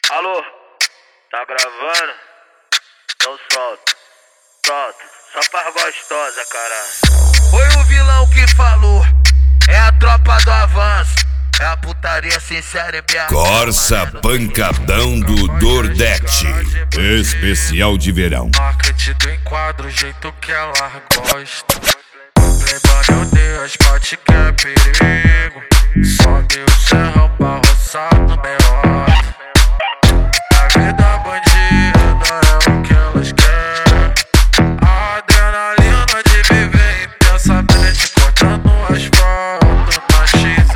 Alô, tá gravando? Então solta, só pra gostosa, caralho. Foi o vilão que falou, é a tropa do avanço, é a putaria sincera e BH. Corsa Pancadão do Nordeste, especial de verão. Marketing do enquadro, o jeito que ela gosta. Playboy, meu Deus, pode que é perigo. Sobe o serrão pra roçar no meiota. A vida bandida é o que elas querem. A adrenalina de viver intensamente, cortando asfalto na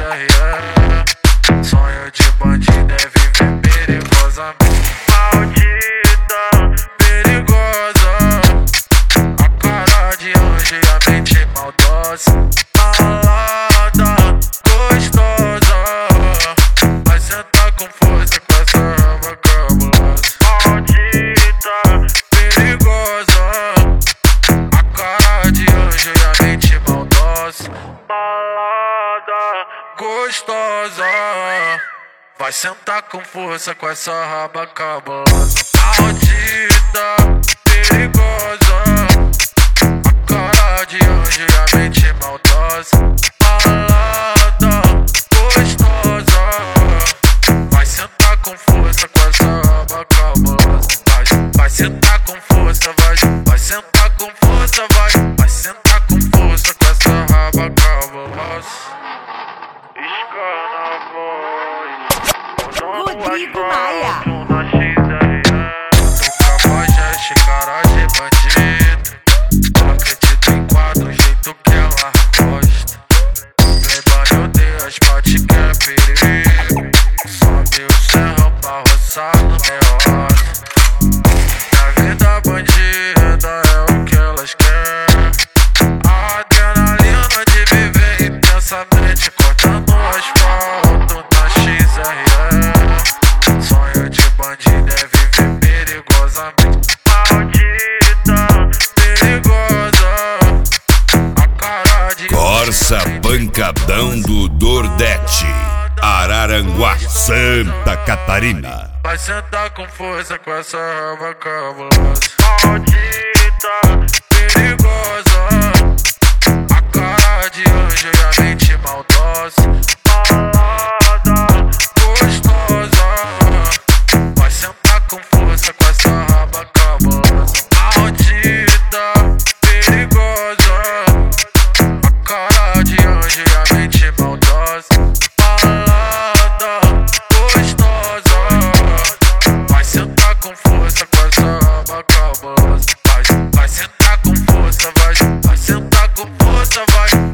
XRE. Sonho de bandido é viver perigosamente. Maldita, perigosa. A cara de anjo e a mente maldosa. Malada, gostosa. Vai sentar com força com essa raba cabulosa. Maldita, perigosa. A cara de anjo e a mente maldosa. Malada, gostosa. Vai sentar com força com essa raba cabulosa. Maldita, perigosa. A cara de anjo e a mente maldosa. Malada, gostosa. Vai sentar com força com essa raba cabulosa. Vai sentar com força, vai sentar com força, vai sentar com força com essa raba cabulosa. Escana a voz, Rodrigo Maia. na XRE. Toca voz, geste, cara de bandido. Acredito em quadro, o jeito que ela gosta. Playboy, meu Deus, pode que é perigo. Sobe o serrão pra roçar no meiota. A vida bandida é o que elas querem. A adrenalina de viver intensamente, cortando asfalto na XRE. Sonho de bandido é viver perigosamente. Maldita, perigosa. A cara de Corsa Pancadão do Nordeste, Araranguá, Santa Catarina. vai sentar com força com essa raba cabulosa. Maldita, perigosa. A cara de anjo e a mente maldosa. Malada, gostosa. Vai sentar com força com essa raba cabulosa. Maldita, perigosa. A cara de anjo e a mente maldosa. Malada, gostosa. Vai sentar com força com essa raba cabulosa. Vai sentar com força, vai sentar com força, vai